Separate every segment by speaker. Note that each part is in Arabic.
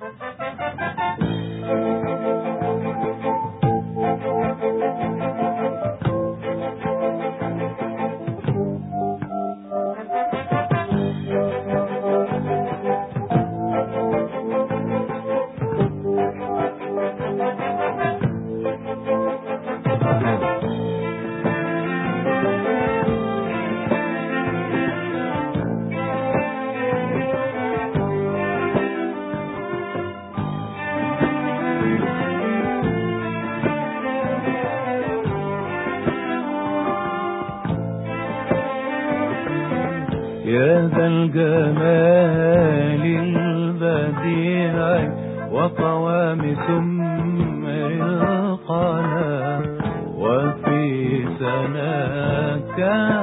Speaker 1: يا ذا الجمال البديع وقوام سمر القنا، وفي سناك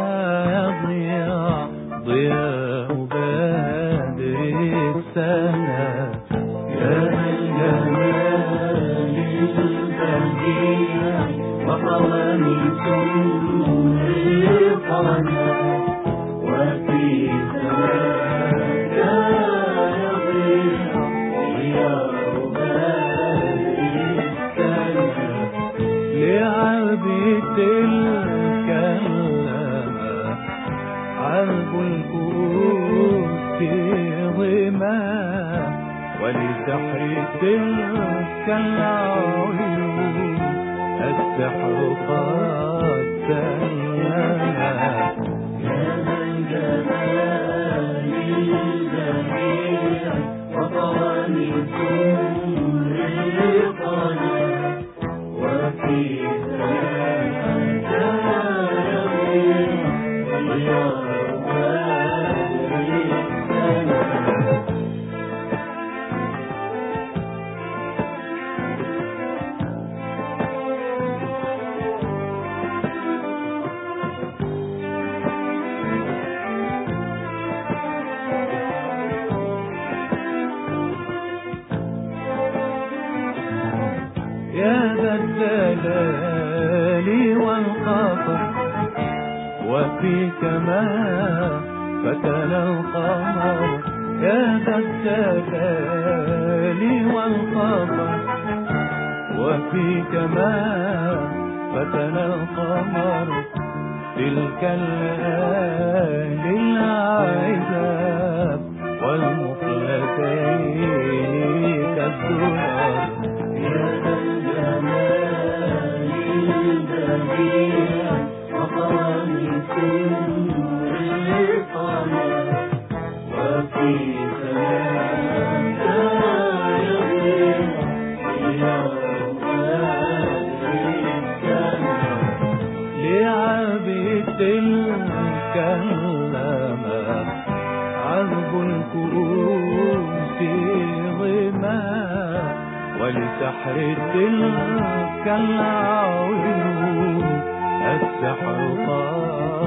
Speaker 1: يضيع ضياء بدر السنا. يا ذا الجمال البديع وقوام سمر القنا، وفي سماك يضيع ضياء بدر السنا. لعرب تلك اللمى عرب الكؤوس ظما، ولسحر تلك العيون السحر قد سلما. يا ذا الجمال البديع وقوام سمر القنا، وفي سماك يضيع ضياء بدر السنا. يا ذا الدلال والخطر، وفيك ما فتن القمر. يا ذا الدلال والخطر، وفيك ما فتن القمر. تلك الليالي العذاب والمفلتين كالدرر. يا ذا الجمال البديع وقوام سمر القنا، وفي سماك يضيع ضياء بدر السنا. لعرب تلك اللمى عذب الكؤوس ظما، ولسحر تلك العيون السحر قد